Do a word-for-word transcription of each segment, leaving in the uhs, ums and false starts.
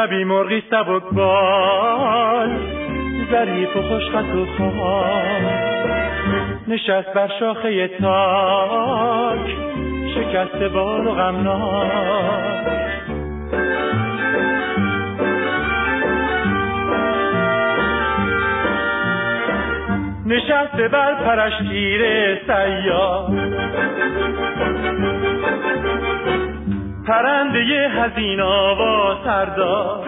شبی مرغی سبکبال ظریف و خوشخط و خواب نشست بر شاخه تاک شکست بال و غمناک. نشسته بر پرش تیر سیاد پرنده حزین آوا سردار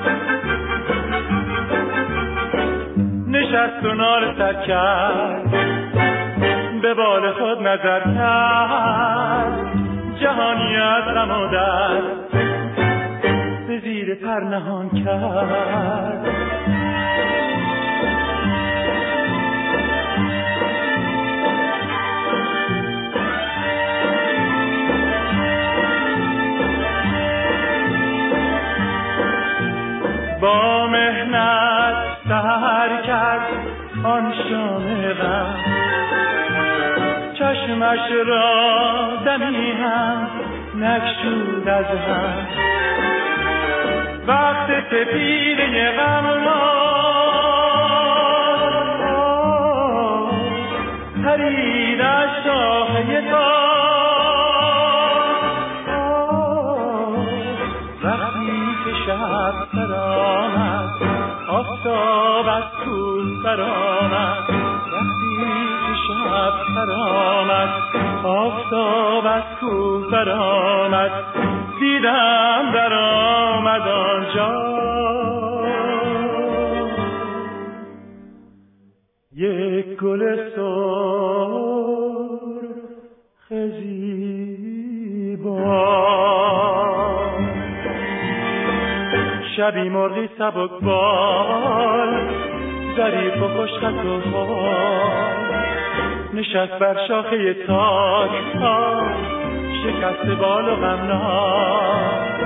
نشست و ناله سر کرد به بال خود نظر کرد جهانی از غم و درد به زیر پر نهان کرد. با مهنت سحر کرد آن شام غم چشمش را دمی هم نگشود از هم وقت سپیده غم را پرید از شاخه تاک وقتی که شب برآمد آفتاب از کوه برآمد وقتی که شب برآمد آفتاب از کوه برآمد دیدم برآمد آنجا یک گل سرخ زیبا. شبی مرغی سبکبال ظریف و خوشخط و خواب نشست بر شاخه تاک شکست بال و غمناک.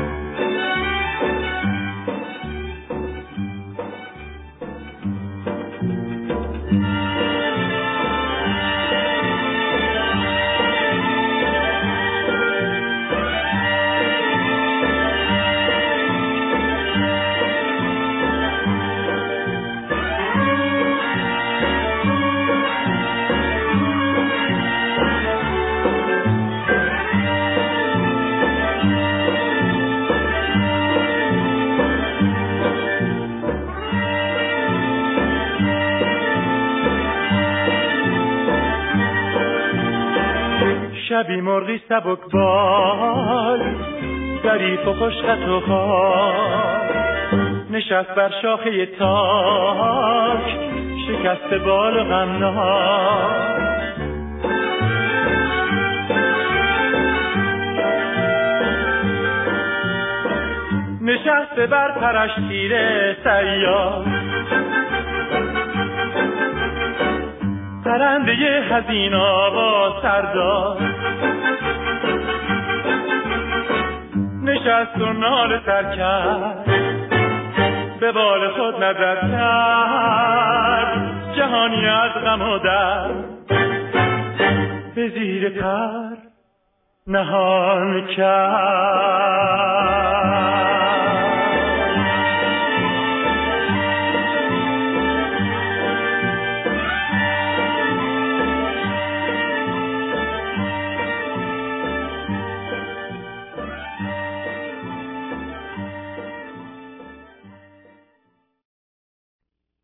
شبی مرغی سبکبال ظریف و خوشخط و خواب نشست بر شاخه تاک شکست بال و غمناک. نشسته بر پرش تیر صیاد پرنده حزین آوا سردار نشست و ناله سر کرد به بال خود نظر کرد جهانی از غم و درد به زیر پر نهان کرد.